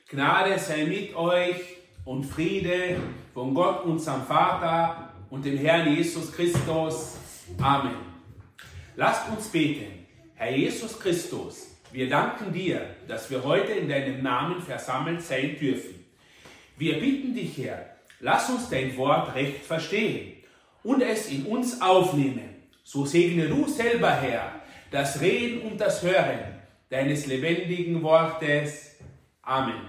Gnade sei mit euch und Friede von Gott, unserem Vater und dem Herrn Jesus Christus. Amen. Lasst uns beten. Herr Jesus Christus, wir danken dir, dass wir heute in deinem Namen versammelt sein dürfen. Wir bitten dich, Herr, lass uns dein Wort recht verstehen und es in uns aufnehmen. So segne du selber, Herr, das Reden und das Hören deines lebendigen Wortes. Amen.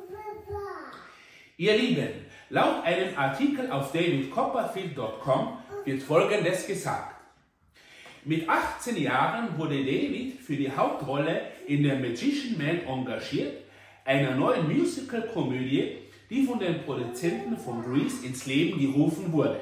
Ihr Lieben, laut einem Artikel auf davidcopperfield.com wird Folgendes gesagt. Mit 18 Jahren wurde David für die Hauptrolle in The Magician Man engagiert, einer neuen Musical-Komödie, die von den Produzenten von Grease ins Leben gerufen wurde.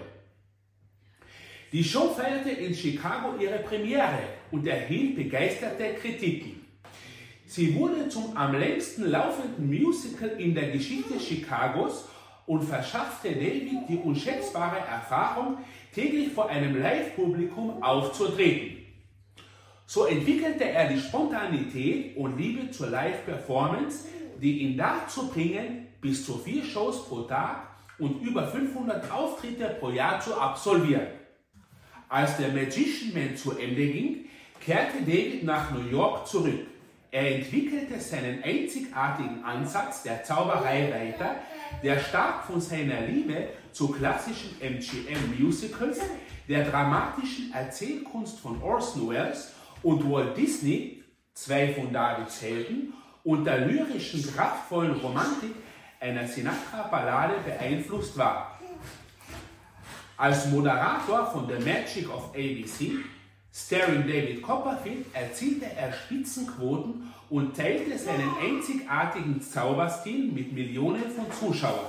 Die Show feierte in Chicago ihre Premiere und erhielt begeisterte Kritiken. Sie wurde zum am längsten laufenden Musical in der Geschichte Chicagos und verschaffte David die unschätzbare Erfahrung, täglich vor einem Live-Publikum aufzutreten. So entwickelte er die Spontanität und Liebe zur Live-Performance, die ihn dazu bringen, bis zu 4 Shows pro Tag und über 500 Auftritte pro Jahr zu absolvieren. Als der Magician Man zu Ende ging, kehrte David nach New York zurück. Er entwickelte seinen einzigartigen Ansatz der Zauberei weiter, der stark von seiner Liebe zu klassischen MGM-Musicals, der dramatischen Erzählkunst von Orson Welles und Walt Disney, 2 von Davids Helden, und der lyrischen, kraftvollen Romantik einer Sinatra-Ballade beeinflusst war. Als Moderator von The Magic of ABC, starring David Copperfield, erzielte er Spitzenquoten und teilte seinen einzigartigen Zauberstil mit Millionen von Zuschauern.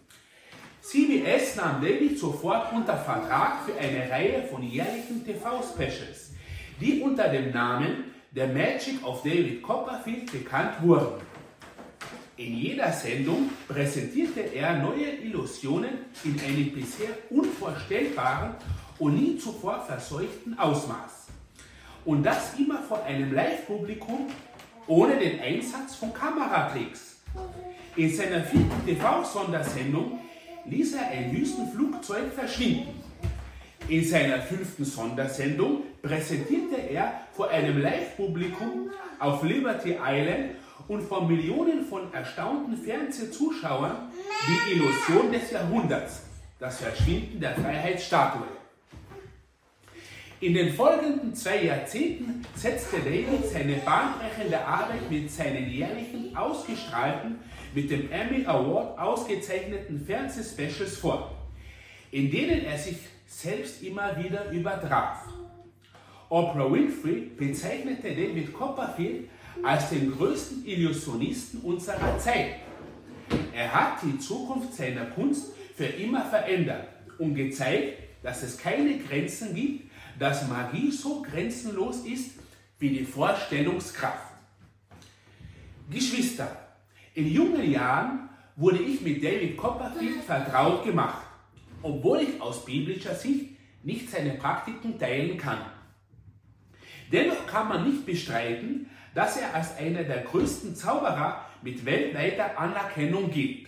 CBS nahm David sofort unter Vertrag für eine Reihe von jährlichen TV-Specials, die unter dem Namen The Magic of David Copperfield bekannt wurden. In jeder Sendung präsentierte er neue Illusionen in einem bisher unvorstellbaren und nie zuvor verseuchten Ausmaß. Und das immer vor einem Live-Publikum ohne den Einsatz von Kameratricks. In seiner 4. TV-Sondersendung ließ er ein Wüstenflugzeug verschwinden. In seiner 5. Sondersendung präsentierte er vor einem Live-Publikum auf Liberty Island und vor Millionen von erstaunten Fernsehzuschauern die Illusion des Jahrhunderts, das Verschwinden der Freiheitsstatue. In den folgenden 2 Jahrzehnten setzte David seine bahnbrechende Arbeit mit seinen jährlichen, ausgestrahlten, mit dem Emmy Award ausgezeichneten Fernsehspecials fort, in denen er sich selbst immer wieder übertraf. Oprah Winfrey bezeichnete David Copperfield als den größten Illusionisten unserer Zeit. Er hat die Zukunft seiner Kunst für immer verändert und gezeigt, dass es keine Grenzen gibt, dass Magie so grenzenlos ist wie die Vorstellungskraft. Geschwister, in jungen Jahren wurde ich mit David Copperfield vertraut gemacht, obwohl ich aus biblischer Sicht nicht seine Praktiken teilen kann. Dennoch kann man nicht bestreiten, dass er als einer der größten Zauberer mit weltweiter Anerkennung gilt.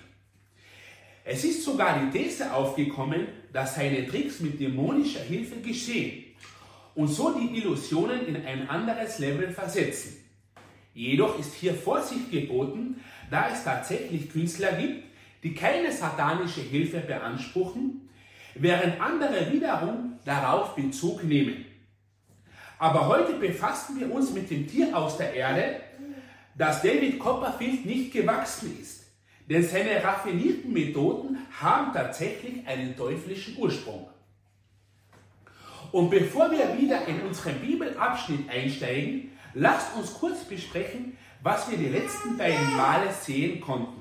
Es ist sogar die These aufgekommen, dass seine Tricks mit dämonischer Hilfe geschehen und so die Illusionen in ein anderes Level versetzen. Jedoch ist hier Vorsicht geboten, da es tatsächlich Künstler gibt, die keine satanische Hilfe beanspruchen, während andere wiederum darauf Bezug nehmen. Aber heute befassen wir uns mit dem Tier aus der Erde, das David Copperfield nicht gewachsen ist, denn seine raffinierten Methoden haben tatsächlich einen teuflischen Ursprung. Und bevor wir wieder in unseren Bibelabschnitt einsteigen, lasst uns kurz besprechen, was wir die letzten beiden Male sehen konnten.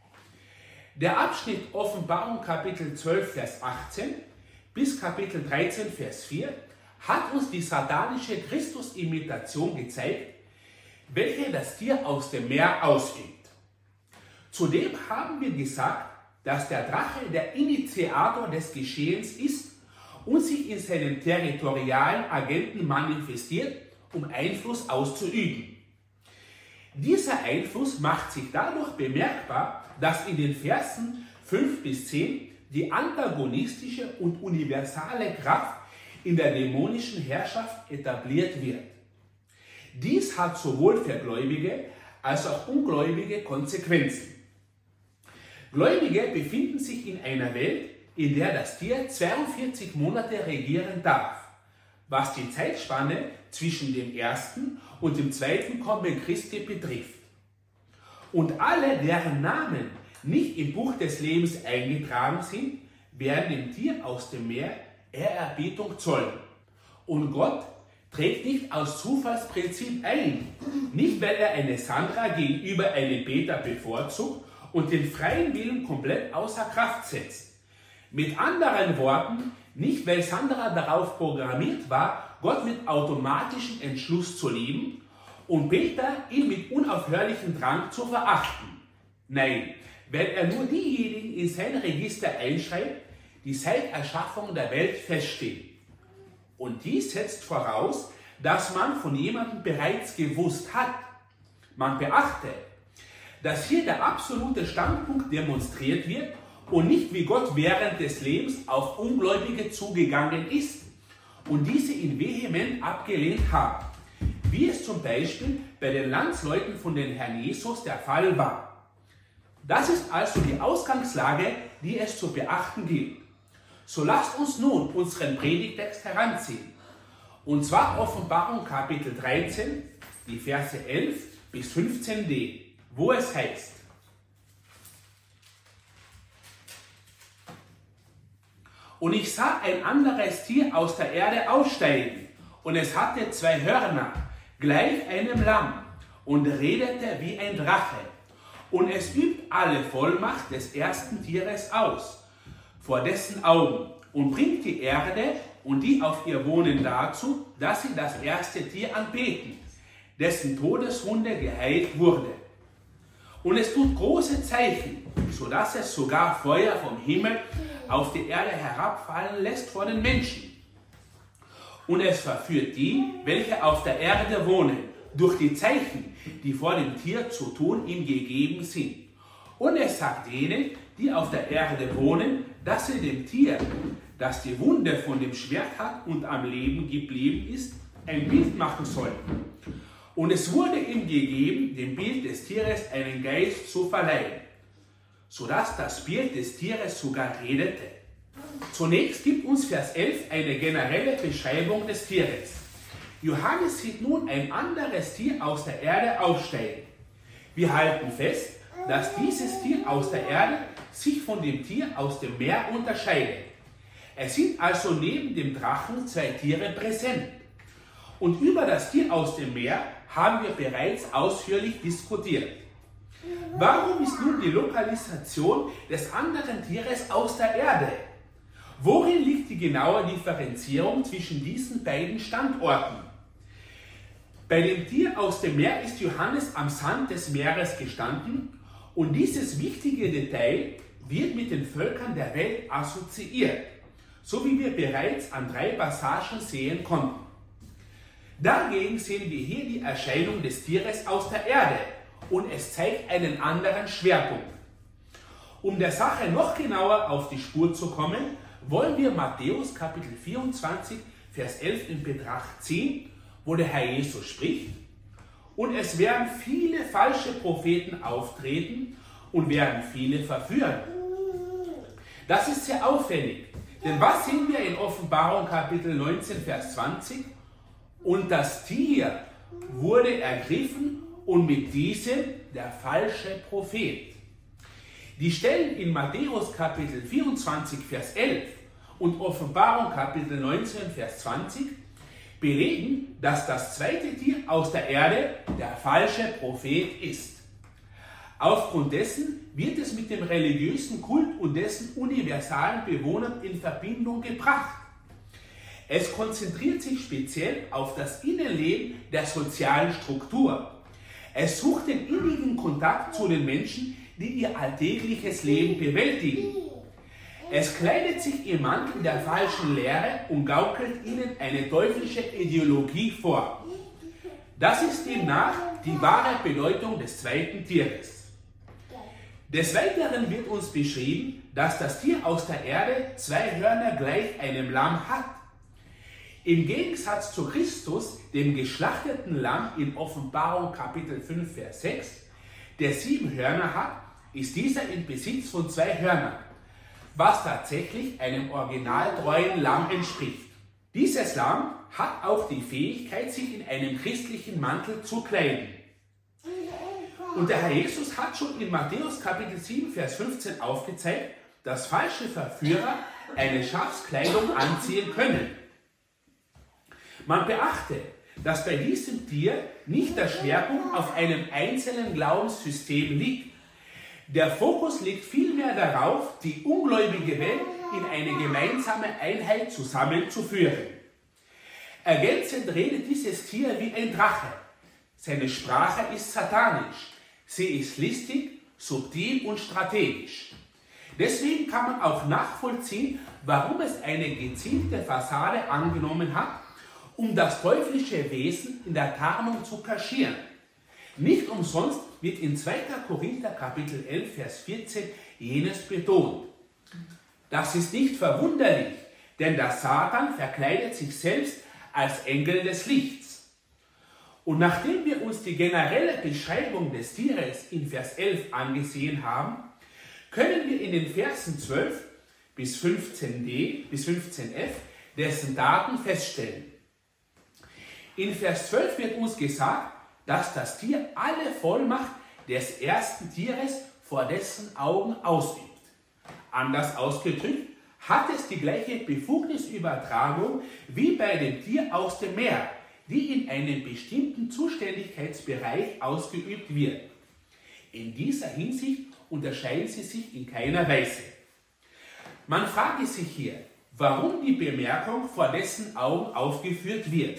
Der Abschnitt Offenbarung Kapitel 12, Vers 18 bis Kapitel 13, Vers 4 hat uns die satanische Christus-Imitation gezeigt, welche das Tier aus dem Meer ausübt. Zudem haben wir gesagt, dass der Drache der Initiator des Geschehens ist und sich in seinem territorialen Agenten manifestiert, um Einfluss auszuüben. Dieser Einfluss macht sich dadurch bemerkbar, dass in den Versen 5 bis 10 die antagonistische und universale Kraft in der dämonischen Herrschaft etabliert wird. Dies hat sowohl für Gläubige als auch Ungläubige Konsequenzen. Gläubige befinden sich in einer Welt, in der das Tier 42 Monate regieren darf, was die Zeitspanne zwischen dem ersten und dem zweiten Kommen Christi betrifft. Und alle, deren Namen nicht im Buch des Lebens eingetragen sind, werden dem Tier aus dem Meer Ehrerbietung zollen. Und Gott trägt nicht aus Zufallsprinzip ein, nicht weil er eine Sandra gegenüber einem Peter bevorzugt und den freien Willen komplett außer Kraft setzt. Mit anderen Worten, nicht weil Sandra darauf programmiert war, Gott mit automatischem Entschluss zu lieben und Peter ihn mit unaufhörlichem Drang zu verachten. Nein, weil er nur diejenigen in sein Register einschreibt, die seit Erschaffung der Welt feststehen. Und dies setzt voraus, dass man von jemandem bereits gewusst hat. Man beachte, dass hier der absolute Standpunkt demonstriert wird und nicht wie Gott während des Lebens auf Ungläubige zugegangen ist und diese ihn vehement abgelehnt haben, wie es zum Beispiel bei den Landsleuten von den Herrn Jesus der Fall war. Das ist also die Ausgangslage, die es zu beachten gilt. So lasst uns nun unseren Predigtext heranziehen. Und zwar Offenbarung Kapitel 13, die Verse 11 bis 15d, wo es heißt: Und ich sah ein anderes Tier aus der Erde aussteigen, und es hatte 2 Hörner, gleich einem Lamm, und redete wie ein Drache. Und es übt alle Vollmacht des ersten Tieres aus, vor dessen Augen, und bringt die Erde und die auf ihr wohnen dazu, dass sie das erste Tier anbeten, dessen Todeswunde geheilt wurde. Und es tut große Zeichen, sodass es sogar Feuer vom Himmel auf die Erde herabfallen lässt vor den Menschen. Und es verführt die, welche auf der Erde wohnen, durch die Zeichen, die vor dem Tier zu tun ihm gegeben sind. Und es sagt denen, die auf der Erde wohnen, dass sie dem Tier, das die Wunde von dem Schwert hat und am Leben geblieben ist, ein Bild machen sollen. Und es wurde ihm gegeben, dem Bild des Tieres einen Geist zu verleihen, sodass das Bild des Tieres sogar redete. Zunächst gibt uns Vers 11 eine generelle Beschreibung des Tieres. Johannes sieht nun ein anderes Tier aus der Erde aufsteigen. Wir halten fest, dass dieses Tier aus der Erde sich von dem Tier aus dem Meer unterscheidet. Es sind also neben dem Drachen 2 Tiere präsent. Und über das Tier aus dem Meer haben wir bereits ausführlich diskutiert. Warum ist nun die Lokalisation des anderen Tieres aus der Erde? Worin liegt die genaue Differenzierung zwischen diesen beiden Standorten? Bei dem Tier aus dem Meer ist Johannes am Sand des Meeres gestanden und dieses wichtige Detail wird mit den Völkern der Welt assoziiert, so wie wir bereits an 3 Passagen sehen konnten. Dagegen sehen wir hier die Erscheinung des Tieres aus der Erde und es zeigt einen anderen Schwerpunkt. Um der Sache noch genauer auf die Spur zu kommen, wollen wir Matthäus Kapitel 24, Vers 11 in Betracht ziehen, wo der Herr Jesus spricht: Und es werden viele falsche Propheten auftreten und werden viele verführen. Das ist sehr auffällig, denn was sehen wir in Offenbarung Kapitel 19, Vers 20? Und das Tier wurde ergriffen und mit diesem der falsche Prophet. Die Stellen in Matthäus Kapitel 24, Vers 11 und Offenbarung Kapitel 19, Vers 20 belegen, dass das zweite Tier aus der Erde der falsche Prophet ist. Aufgrund dessen wird es mit dem religiösen Kult und dessen universalen Bewohnern in Verbindung gebracht. Es konzentriert sich speziell auf das Innenleben der sozialen Struktur. Es sucht den innigen Kontakt zu den Menschen, die ihr alltägliches Leben bewältigen. Es kleidet sich im Mantel der falschen Lehre und gaukelt ihnen eine teuflische Ideologie vor. Das ist demnach die wahre Bedeutung des zweiten Tieres. Des Weiteren wird uns beschrieben, dass das Tier aus der Erde 2 Hörner gleich einem Lamm hat. Im Gegensatz zu Christus, dem geschlachteten Lamm in Offenbarung Kapitel 5, Vers 6, der 7 Hörner hat, ist dieser im Besitz von 2 Hörnern, was tatsächlich einem originaltreuen Lamm entspricht. Dieses Lamm hat auch die Fähigkeit, sich in einem christlichen Mantel zu kleiden. Und der Herr Jesus hat schon in Matthäus Kapitel 7, Vers 15 aufgezeigt, dass falsche Verführer eine Schafskleidung anziehen können. Man beachte, dass bei diesem Tier nicht der Schwerpunkt auf einem einzelnen Glaubenssystem liegt. Der Fokus liegt vielmehr darauf, die ungläubige Welt in eine gemeinsame Einheit zusammenzuführen. Ergänzend redet dieses Tier wie ein Drache. Seine Sprache ist satanisch. Sie ist listig, subtil und strategisch. Deswegen kann man auch nachvollziehen, warum es eine gezielte Fassade angenommen hat, um das teuflische Wesen in der Tarnung zu kaschieren. Nicht umsonst wird in 2. Korinther Kapitel 11, Vers 14 jenes betont. Das ist nicht verwunderlich, denn der Satan verkleidet sich selbst als Engel des Lichts. Und nachdem wir uns die generelle Beschreibung des Tieres in Vers 11 angesehen haben, können wir in den Versen 12 bis 15d bis 15f dessen Daten feststellen. In Vers 12 wird uns gesagt, dass das Tier alle Vollmacht des ersten Tieres vor dessen Augen ausübt. Anders ausgedrückt, hat es die gleiche Befugnisübertragung wie bei dem Tier aus dem Meer, die in einem bestimmten Zuständigkeitsbereich ausgeübt wird. In dieser Hinsicht unterscheiden sie sich in keiner Weise. Man frage sich hier, warum die Bemerkung vor dessen Augen aufgeführt wird.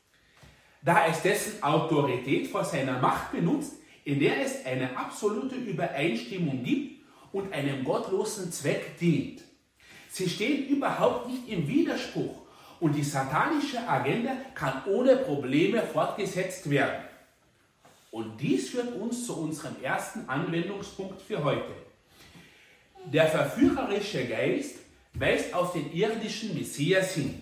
Da es dessen Autorität vor seiner Macht benutzt, in der es eine absolute Übereinstimmung gibt und einem gottlosen Zweck dient. Sie stehen überhaupt nicht im Widerspruch und die satanische Agenda kann ohne Probleme fortgesetzt werden. Und dies führt uns zu unserem ersten Anwendungspunkt für heute. Der verführerische Geist weist auf den irdischen Messias hin.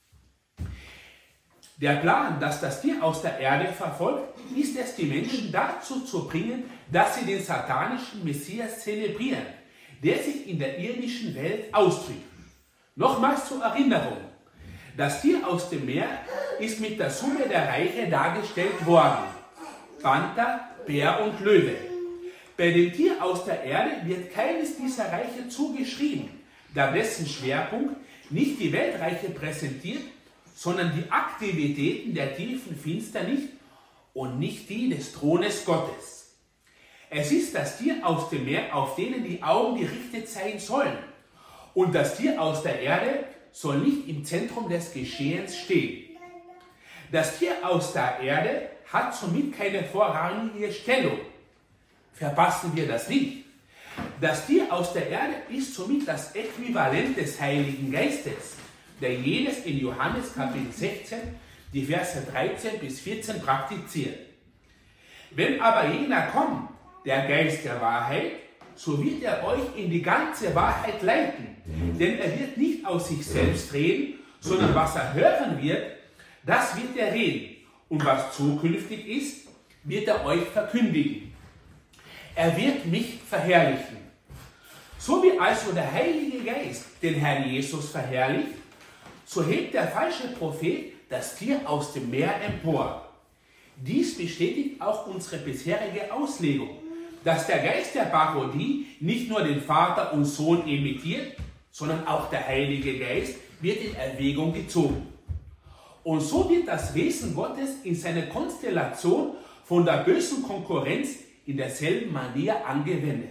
Der Plan, dass das Tier aus der Erde verfolgt, ist es, die Menschen dazu zu bringen, dass sie den satanischen Messias zelebrieren, der sich in der irdischen Welt ausdrückt. Nochmals zur Erinnerung, das Tier aus dem Meer ist mit der Summe der Reiche dargestellt worden. Panther, Bär und Löwe. Bei dem Tier aus der Erde wird keines dieser Reiche zugeschrieben, da dessen Schwerpunkt nicht die Weltreiche präsentiert, sondern die Aktivitäten der tiefen Finsternis und nicht die des Thrones Gottes. Es ist das Tier aus dem Meer, auf denen die Augen gerichtet sein sollen. Und das Tier aus der Erde soll nicht im Zentrum des Geschehens stehen. Das Tier aus der Erde hat somit keine vorrangige Stellung. Verpassen wir das nicht. Das Tier aus der Erde ist somit das Äquivalent des Heiligen Geistes, der jenes in Johannes Kapitel 16, die Verse 13 bis 14 praktiziert. Wenn aber jener kommt, der Geist der Wahrheit, so wird er euch in die ganze Wahrheit leiten. Denn er wird nicht aus sich selbst reden, sondern was er hören wird, das wird er reden. Und was zukünftig ist, wird er euch verkündigen. Er wird mich verherrlichen. So wie also der Heilige Geist den Herrn Jesus verherrlicht, so hebt der falsche Prophet das Tier aus dem Meer empor. Dies bestätigt auch unsere bisherige Auslegung, dass der Geist der Parodie nicht nur den Vater und Sohn imitiert, sondern auch der Heilige Geist wird in Erwägung gezogen. Und so wird das Wesen Gottes in seiner Konstellation von der bösen Konkurrenz in derselben Manier angewendet.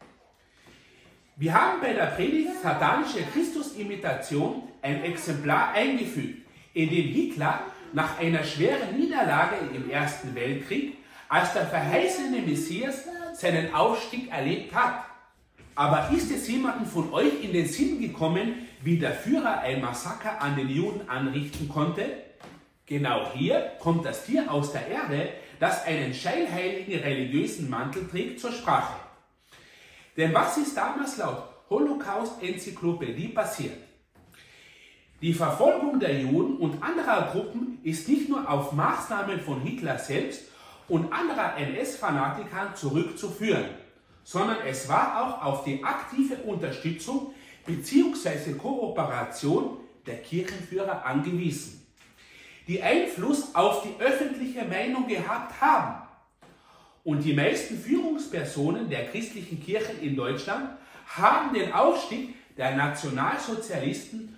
Wir haben bei der Predigt Satanische Christusimitation ein Exemplar eingefügt, in dem Hitler nach einer schweren Niederlage im Ersten Weltkrieg als der verheißene Messias seinen Aufstieg erlebt hat. Aber ist es jemandem von euch in den Sinn gekommen, wie der Führer ein Massaker an den Juden anrichten konnte? Genau hier kommt das Tier aus der Erde, das einen scheinheiligen religiösen Mantel trägt, zur Sprache. Denn was ist damals laut Holocaust-Enzyklopädie passiert? Die Verfolgung der Juden und anderer Gruppen ist nicht nur auf Maßnahmen von Hitler selbst und anderer NS-Fanatikern zurückzuführen, sondern es war auch auf die aktive Unterstützung bzw. Kooperation der Kirchenführer angewiesen, die Einfluss auf die öffentliche Meinung gehabt haben. Und die meisten Führungspersonen der christlichen Kirchen in Deutschland haben den Aufstieg der Nationalsozialisten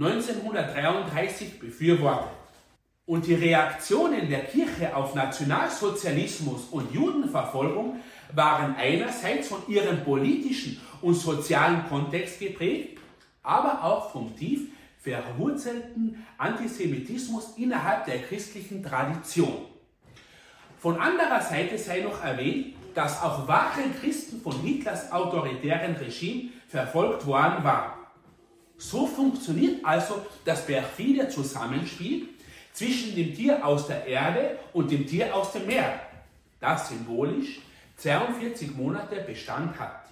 1933 befürwortet. Und die Reaktionen der Kirche auf Nationalsozialismus und Judenverfolgung waren einerseits von ihrem politischen und sozialen Kontext geprägt, aber auch vom tief verwurzelten Antisemitismus innerhalb der christlichen Tradition. Von anderer Seite sei noch erwähnt, dass auch wahre Christen von Hitlers autoritären Regime verfolgt worden waren. So funktioniert also das perfide Zusammenspiel zwischen dem Tier aus der Erde und dem Tier aus dem Meer, das symbolisch 42 Monate Bestand hat.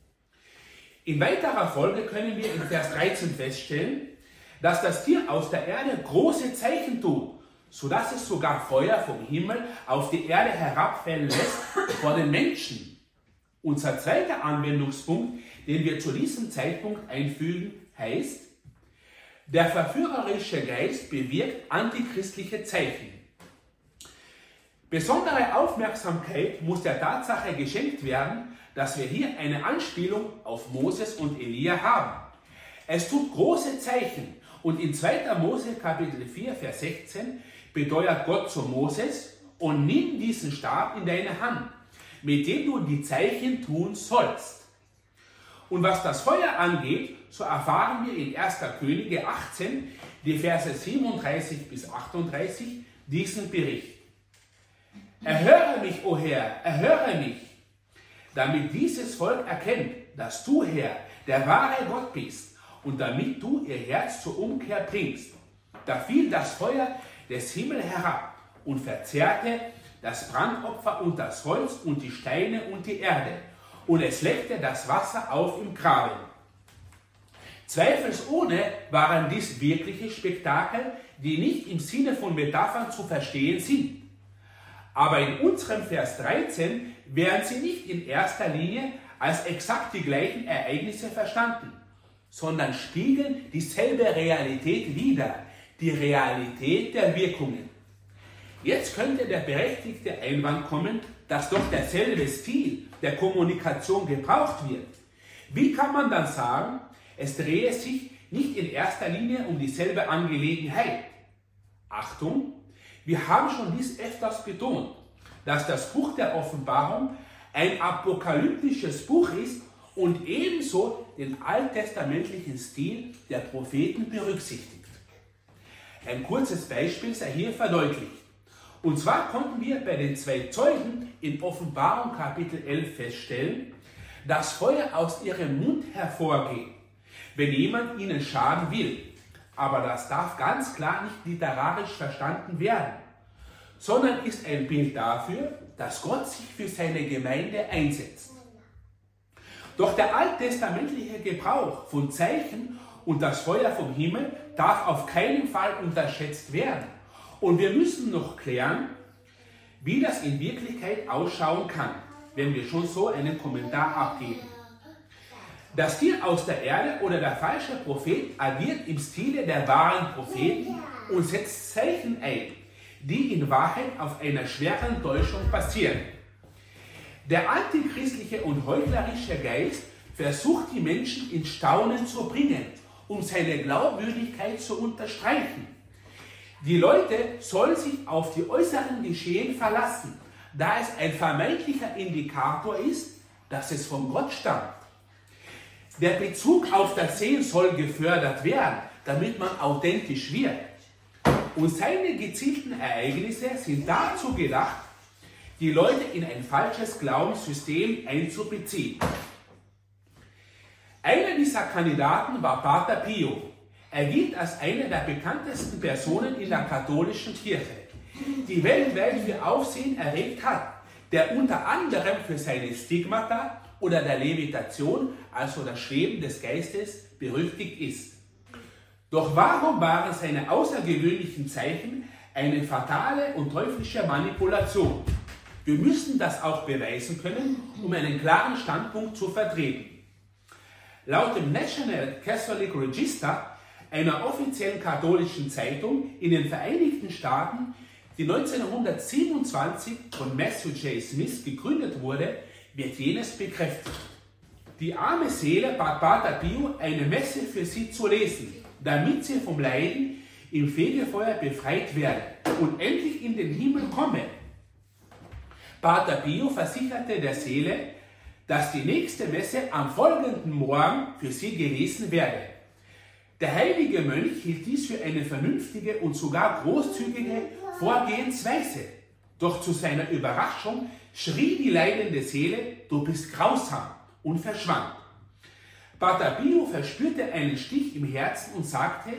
In weiterer Folge können wir in Vers 13 feststellen, dass das Tier aus der Erde große Zeichen tut, sodass es sogar Feuer vom Himmel auf die Erde herabfallen lässt vor den Menschen. Unser zweiter Anwendungspunkt, den wir zu diesem Zeitpunkt einfügen, heißt: Der verführerische Geist bewirkt antichristliche Zeichen. Besondere Aufmerksamkeit muss der Tatsache geschenkt werden, dass wir hier eine Anspielung auf Moses und Elia haben. Es tut große Zeichen und in 2. Mose Kapitel 4, Vers 16 beteuert Gott zu Moses: Und nimm diesen Stab in deine Hand, mit dem du die Zeichen tun sollst. Und was das Feuer angeht, so erfahren wir in 1. Könige 18, die Verse 37 bis 38, diesen Bericht. Erhöre mich, o Herr, erhöre mich, damit dieses Volk erkennt, dass du, Herr, der wahre Gott bist und damit du ihr Herz zur Umkehr bringst. Da fiel das Feuer des Himmels herab und verzehrte das Brandopfer und das Holz und die Steine und die Erde, und es leckte das Wasser auf im Graben. Zweifelsohne waren dies wirkliche Spektakel, die nicht im Sinne von Metaphern zu verstehen sind. Aber in unserem Vers 13 werden sie nicht in erster Linie als exakt die gleichen Ereignisse verstanden, sondern spiegeln dieselbe Realität wider, die Realität der Wirkungen. Jetzt könnte der berechtigte Einwand kommen, dass doch derselbe Stil der Kommunikation gebraucht wird. Wie kann man dann sagen, es drehe sich nicht in erster Linie um dieselbe Angelegenheit? Achtung, wir haben schon dies öfters betont, dass das Buch der Offenbarung ein apokalyptisches Buch ist und ebenso den alttestamentlichen Stil der Propheten berücksichtigt. Ein kurzes Beispiel sei hier verdeutlicht. Und zwar konnten wir bei den 2 Zeugen in Offenbarung Kapitel 11 feststellen, dass Feuer aus ihrem Mund hervorgeht, wenn jemand ihnen schaden will. Aber das darf ganz klar nicht literarisch verstanden werden, sondern ist ein Bild dafür, dass Gott sich für seine Gemeinde einsetzt. Doch der alttestamentliche Gebrauch von Zeichen und das Feuer vom Himmel darf auf keinen Fall unterschätzt werden. Und wir müssen noch klären, wie das in Wirklichkeit ausschauen kann, wenn wir schon so einen Kommentar abgeben. Das Tier aus der Erde oder der falsche Prophet agiert im Stile der wahren Propheten und setzt Zeichen ein, die in Wahrheit auf einer schweren Täuschung basieren. Der antichristliche und heuchlerische Geist versucht, die Menschen in Staunen zu bringen, um seine Glaubwürdigkeit zu unterstreichen. Die Leute sollen sich auf die äußeren Geschehen verlassen, da es ein vermeintlicher Indikator ist, dass es von Gott stammt. Der Bezug auf das Sehen soll gefördert werden, damit man authentisch wird. Und seine gezielten Ereignisse sind dazu gedacht, die Leute in ein falsches Glaubenssystem einzubeziehen. Einer dieser Kandidaten war Pater Pio. Er gilt als eine der bekanntesten Personen in der katholischen Kirche, die weltweit für Aufsehen erregt hat, der unter anderem für seine Stigmata oder der Levitation, also das Schweben des Geistes, berüchtigt ist. Doch warum waren seine außergewöhnlichen Zeichen eine fatale und teuflische Manipulation? Wir müssen das auch beweisen können, um einen klaren Standpunkt zu vertreten. Laut dem National Catholic Register, einer offiziellen katholischen Zeitung in den Vereinigten Staaten, die 1927 von Matthew J. Smith gegründet wurde, wird jenes bekräftigt. Die arme Seele bat Pater Pio, eine Messe für sie zu lesen, damit sie vom Leiden im Fegefeuer befreit werde und endlich in den Himmel komme. Pater Pio versicherte der Seele, dass die nächste Messe am folgenden Morgen für sie gelesen werde. Der heilige Mönch hielt dies für eine vernünftige und sogar großzügige Vorgehensweise. Doch zu seiner Überraschung schrie die leidende Seele, du bist grausam, und verschwand. Pater Pio verspürte einen Stich im Herzen und sagte,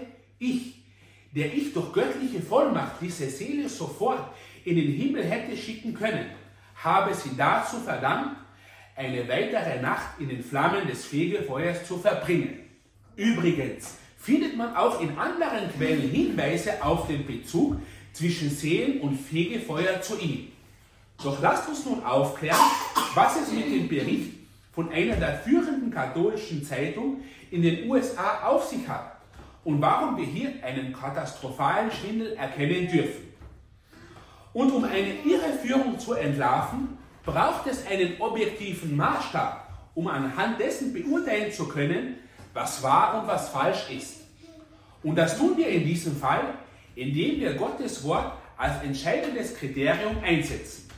der ich durch göttliche Vollmacht diese Seele sofort in den Himmel hätte schicken können, habe sie dazu verdammt, eine weitere Nacht in den Flammen des Fegefeuers zu verbringen. Übrigens findet man auch in anderen Quellen Hinweise auf den Bezug zwischen Seelen und Fegefeuer zu ihm. Doch lasst uns nun aufklären, was es mit dem Bericht von einer der führenden katholischen Zeitungen in den USA auf sich hat und warum wir hier einen katastrophalen Schwindel erkennen dürfen. Und um eine Irreführung zu entlarven, braucht es einen objektiven Maßstab, um anhand dessen beurteilen zu können, was wahr und was falsch ist. Und das tun wir in diesem Fall, indem wir Gottes Wort als entscheidendes Kriterium einsetzen.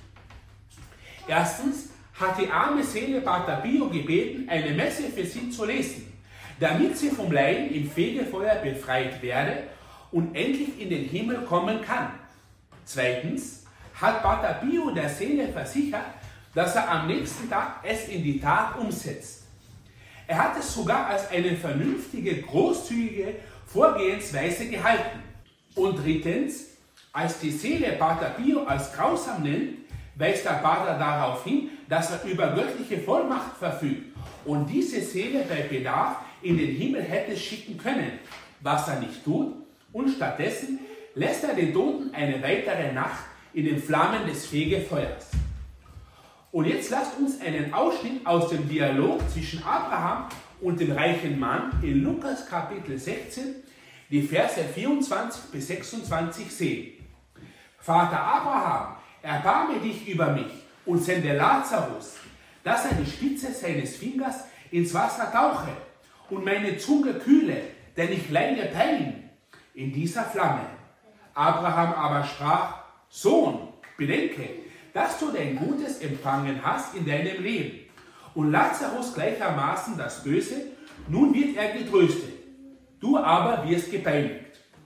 Erstens hat die arme Seele Pater Pio gebeten, eine Messe für sie zu lesen, damit sie vom Leiden im Fegefeuer befreit werde und endlich in den Himmel kommen kann. Zweitens hat Pater Pio der Seele versichert, dass er am nächsten Tag es in die Tat umsetzt. Er hat es sogar als eine vernünftige, großzügige Vorgehensweise gehalten. Und drittens, als die Seele Pater Pio als grausam nennt, weist der Pater darauf hin, dass er über göttliche Vollmacht verfügt und diese Seele bei Bedarf in den Himmel hätte schicken können, was er nicht tut, und stattdessen lässt er den Toten eine weitere Nacht in den Flammen des Fegefeuers. Und jetzt lasst uns einen Ausschnitt aus dem Dialog zwischen Abraham und dem reichen Mann in Lukas Kapitel 16, die Verse 24 bis 26 sehen. Vater Abraham, erbarme dich über mich und sende Lazarus, dass er die Spitze seines Fingers ins Wasser tauche und meine Zunge kühle, denn ich leide Pein in dieser Flamme. Abraham aber sprach, Sohn, bedenke, dass du dein Gutes empfangen hast in deinem Leben und Lazarus gleichermaßen das Böse, nun wird er getröstet, du aber wirst gepeinigt.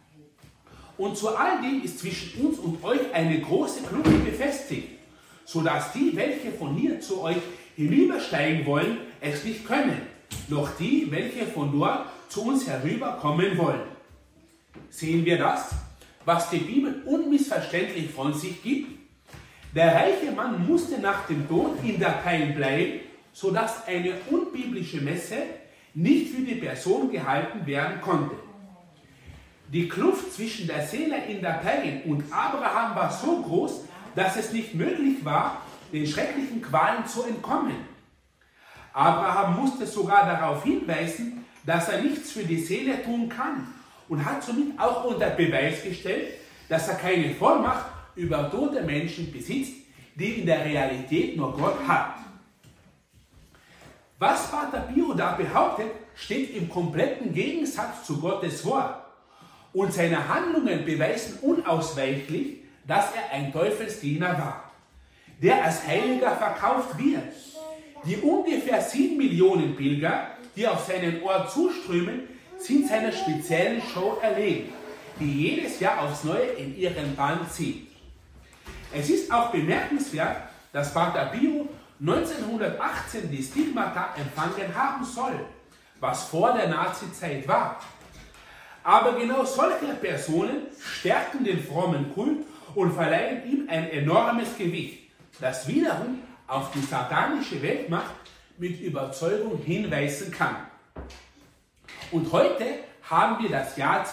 Und zu all dem ist zwischen uns und euch eine große Kluft befestigt, sodass die, welche von hier zu euch hinübersteigen wollen, es nicht können, noch die, welche von dort zu uns herüberkommen wollen. Sehen wir das, was die Bibel unmissverständlich von sich gibt? Der reiche Mann musste nach dem Tod in der Pein bleiben, sodass eine unbiblische Messe nicht für die Person gehalten werden konnte. Die Kluft zwischen der Seele in der Pein und Abraham war so groß, dass es nicht möglich war, den schrecklichen Qualen zu entkommen. Abraham musste sogar darauf hinweisen, dass er nichts für die Seele tun kann und hat somit auch unter Beweis gestellt, dass er keine Vollmacht über tote Menschen besitzt, die in der Realität nur Gott hat. Was Pater Pio da behauptet, steht im kompletten Gegensatz zu Gottes Wort. Und seine Handlungen beweisen unausweichlich, dass er ein Teufelsdiener war, der als Heiliger verkauft wird. Die ungefähr 7 Millionen Pilger, die auf seinen Ort zuströmen, sind seiner speziellen Show erlegen, die jedes Jahr aufs Neue in ihren Bann zieht. Es ist auch bemerkenswert, dass Pater Pio 1918 die Stigmata empfangen haben soll, was vor der Nazizeit war. Aber genau solche Personen stärken den frommen Kult und verleihen ihm ein enormes Gewicht, das wiederum auf die satanische Weltmacht mit Überzeugung hinweisen kann. Und heute haben wir das Jahr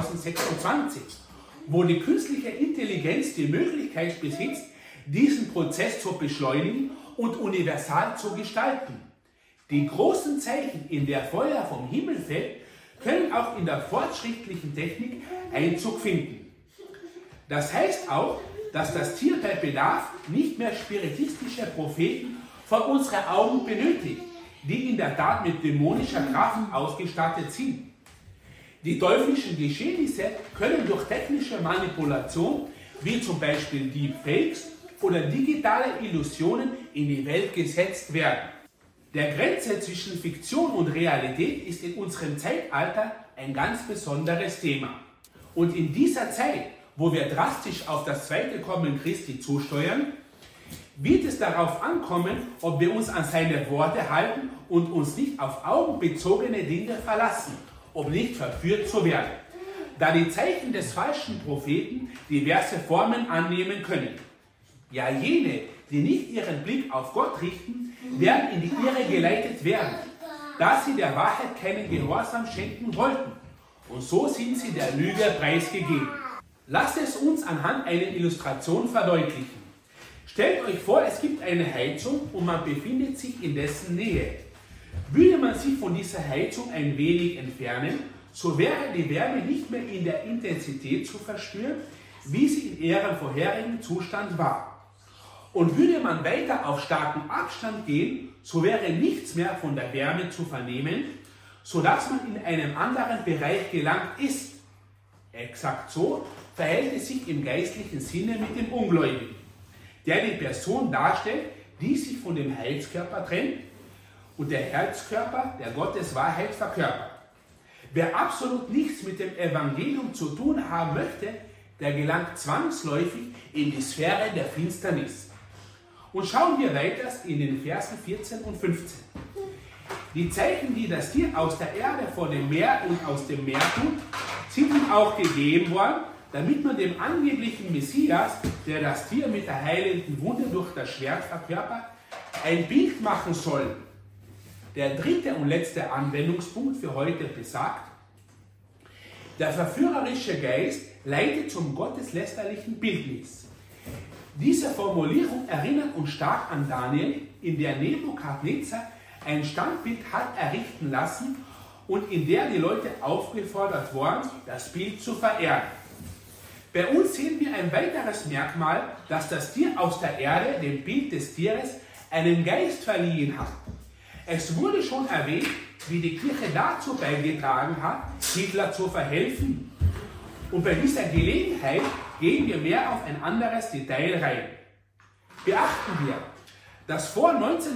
2026, wo die künstliche Intelligenz die Möglichkeit besitzt, diesen Prozess zu beschleunigen und universal zu gestalten. Die großen Zeichen, in der Feuer vom Himmel fällt, können auch in der fortschrittlichen Technik Einzug finden. Das heißt auch, dass das Tier bei Bedarf nicht mehr spiritistische Propheten vor unsere Augen benötigt, die in der Tat mit dämonischer Kraft ausgestattet sind. Die teuflischen Geschehnisse können durch technische Manipulation, wie zum Beispiel Deepfakes oder digitale Illusionen, in die Welt gesetzt werden. Der Grenze zwischen Fiktion und Realität ist in unserem Zeitalter ein ganz besonderes Thema. Und in dieser Zeit, wo wir drastisch auf das zweite Kommen Christi zusteuern, wird es darauf ankommen, ob wir uns an seine Worte halten und uns nicht auf augenbezogene Dinge verlassen, um nicht verführt zu werden, da die Zeichen des falschen Propheten diverse Formen annehmen können. Ja, jene, die nicht ihren Blick auf Gott richten, werden in die Irre geleitet werden, da sie der Wahrheit keinen Gehorsam schenken wollten. Und so sind sie der Lüge preisgegeben. Lasst es uns anhand einer Illustration verdeutlichen. Stellt euch vor, es gibt eine Heizung und man befindet sich in dessen Nähe. Würde man sich von dieser Heizung ein wenig entfernen, so wäre die Wärme nicht mehr in der Intensität zu verspüren, wie sie in ihrem vorherigen Zustand war. Und würde man weiter auf starken Abstand gehen, so wäre nichts mehr von der Wärme zu vernehmen, sodass man in einem anderen Bereich gelangt ist. Exakt so verhält es sich im geistlichen Sinne mit dem Ungläubigen, der die Person darstellt, die sich von dem Heilskörper trennt und der Heilskörper, der Gottes Wahrheit verkörpert. Wer absolut nichts mit dem Evangelium zu tun haben möchte, der gelangt zwangsläufig in die Sphäre der Finsternis. Und schauen wir weiter in den Versen 14 und 15. Die Zeichen, die das Tier aus der Erde vor dem Meer und aus dem Meer tut, sind ihm auch gegeben worden, damit man dem angeblichen Messias, der das Tier mit der heilenden Wunde durch das Schwert verkörpert, ein Bild machen soll. Der dritte und letzte Anwendungspunkt für heute besagt: Der verführerische Geist leitet zum gotteslästerlichen Bildnis. Diese Formulierung erinnert uns stark an Daniel, in der Nebukadnezar ein Standbild hat errichten lassen und in der die Leute aufgefordert wurden, das Bild zu verehren. Bei uns sehen wir ein weiteres Merkmal, dass das Tier aus der Erde, dem Bild des Tieres, einen Geist verliehen hat. Es wurde schon erwähnt, wie die Kirche dazu beigetragen hat, Hitler zu verhelfen. Und bei dieser Gelegenheit gehen wir mehr auf ein anderes Detail rein. Beachten wir, dass vor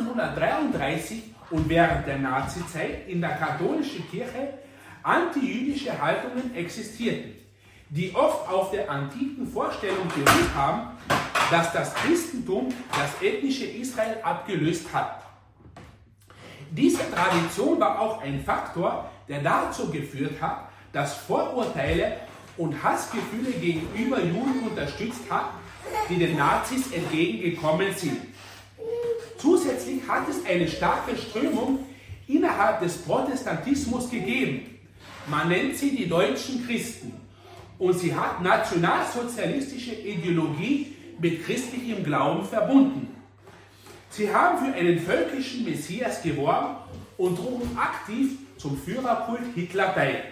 1933 und während der Nazizeit in der katholischen Kirche antijüdische Haltungen existierten, die oft auf der antiken Vorstellung beruht haben, dass das Christentum das ethnische Israel abgelöst hat. Diese Tradition war auch ein Faktor, der dazu geführt hat, dass Vorurteile und Hassgefühle gegenüber Juden unterstützt hat, die den Nazis entgegengekommen sind. Zusätzlich hat es eine starke Strömung innerhalb des Protestantismus gegeben. Man nennt sie die deutschen Christen. Und sie hat nationalsozialistische Ideologie mit christlichem Glauben verbunden. Sie haben für einen völkischen Messias geworben und trugen aktiv zum Führerkult Hitler bei.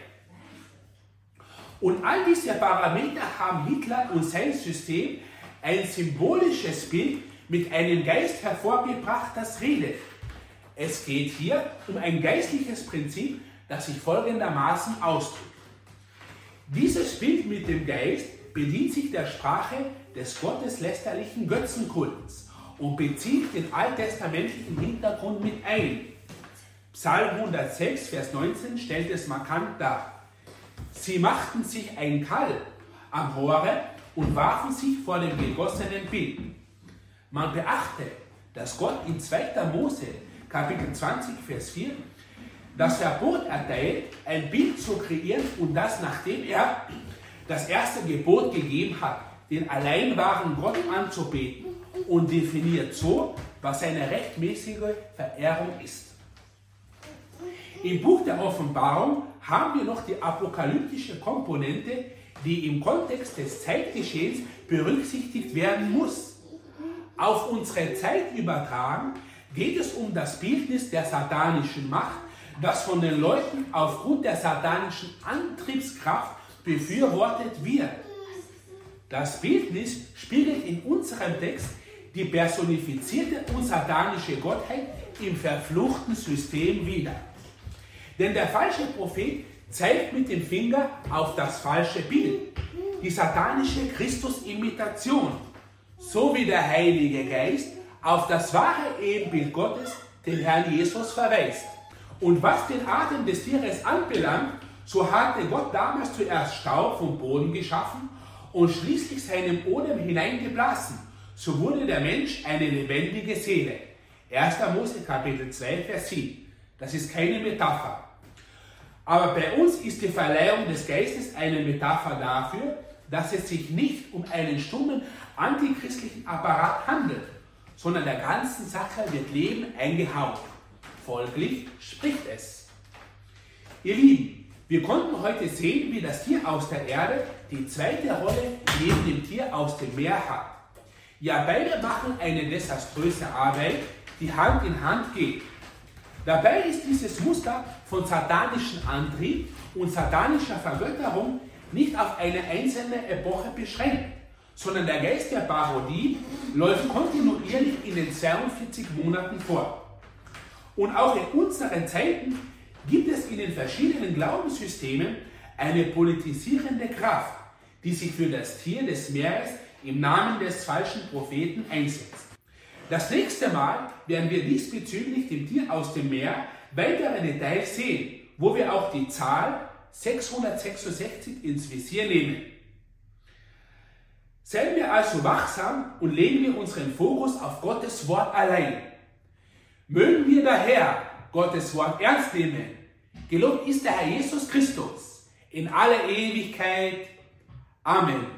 Und all diese Parameter haben Hitler und sein System ein symbolisches Bild mit einem Geist hervorgebracht, das redet. Es geht hier um ein geistliches Prinzip, das sich folgendermaßen ausdrückt. Dieses Bild mit dem Geist bedient sich der Sprache des gotteslästerlichen Götzenkults und bezieht den alttestamentlichen Hintergrund mit ein. Psalm 106, Vers 19 stellt es markant dar. Sie machten sich ein Kalb am Horeb und warfen sich vor dem gegossenen Bild. Man beachte, dass Gott in 2. Mose, Kapitel 20, Vers 4, das Verbot erteilt, ein Bild zu kreieren und das, nachdem er das erste Gebot gegeben hat, den allein wahren Gott anzubeten und definiert so, was seine rechtmäßige Verehrung ist. Im Buch der Offenbarung haben wir noch die apokalyptische Komponente, die im Kontext des Zeitgeschehens berücksichtigt werden muss. Auf unsere Zeit übertragen geht es um das Bildnis der satanischen Macht, das von den Leuten aufgrund der satanischen Antriebskraft befürwortet wird. Das Bildnis spiegelt in unserem Text die personifizierte und satanische Gottheit im verfluchten System wider. Denn der falsche Prophet zeigt mit dem Finger auf das falsche Bild, die satanische Christus-Imitation, so wie der Heilige Geist auf das wahre Ebenbild Gottes, den Herrn Jesus, verweist. Und was den Atem des Tieres anbelangt, so hatte Gott damals zuerst Staub vom Boden geschaffen und schließlich seinem Odem hineingeblasen. So wurde der Mensch eine lebendige Seele. 1. Mose Kapitel 2, Vers 7. Das ist keine Metapher. Aber bei uns ist die Verleihung des Geistes eine Metapher dafür, dass es sich nicht um einen stummen antichristlichen Apparat handelt, sondern der ganzen Sache wird Leben eingehaucht. Folglich spricht es. Ihr Lieben, wir konnten heute sehen, wie das Tier aus der Erde die zweite Rolle neben dem Tier aus dem Meer hat. Ja, beide machen eine desaströse Arbeit, die Hand in Hand geht. Dabei ist dieses Muster von satanischem Antrieb und satanischer Vergötterung nicht auf eine einzelne Epoche beschränkt, sondern der Geist der Parodie läuft kontinuierlich in den 42 Monaten vor. Und auch in unseren Zeiten gibt es in den verschiedenen Glaubenssystemen eine politisierende Kraft, die sich für das Tier des Meeres im Namen des falschen Propheten einsetzt. Das nächste Mal werden wir diesbezüglich dem Tier aus dem Meer weitere Details sehen, wo wir auch die Zahl 666 ins Visier nehmen. Seien wir also wachsam und legen wir unseren Fokus auf Gottes Wort allein. Mögen wir daher Gottes Wort ernst nehmen. Gelobt ist der Herr Jesus Christus in aller Ewigkeit. Amen.